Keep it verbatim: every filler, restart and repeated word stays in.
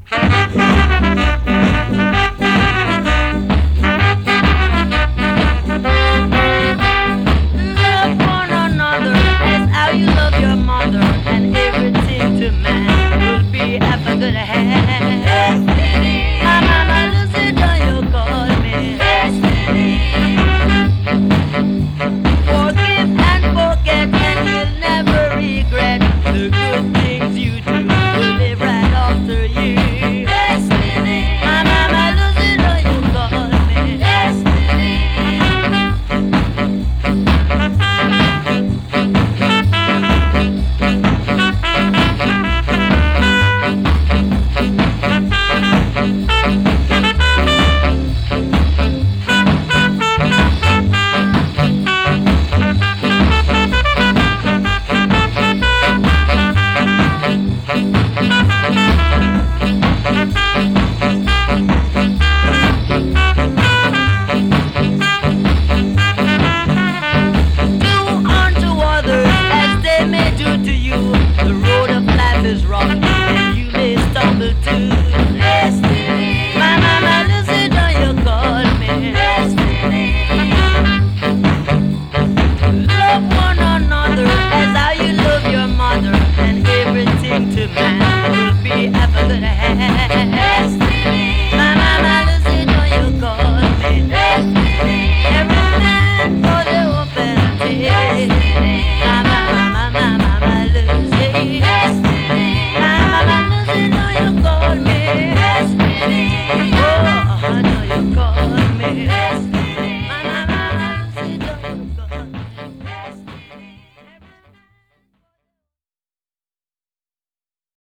Love one another as how you love your mother, and everything to man will be half a good hand. Destiny. My mama Lucy, don't you call me Destiny. Forgive and forget, and you'll never regret the good things you do will live right after you. Destiny. My mama Lucy, don't you call me Destiny. The road of life is rough, and you may stumble too. Destiny. My mama Lucy, don't you call me Destiny. Love one another as how you love your mother, and everything to man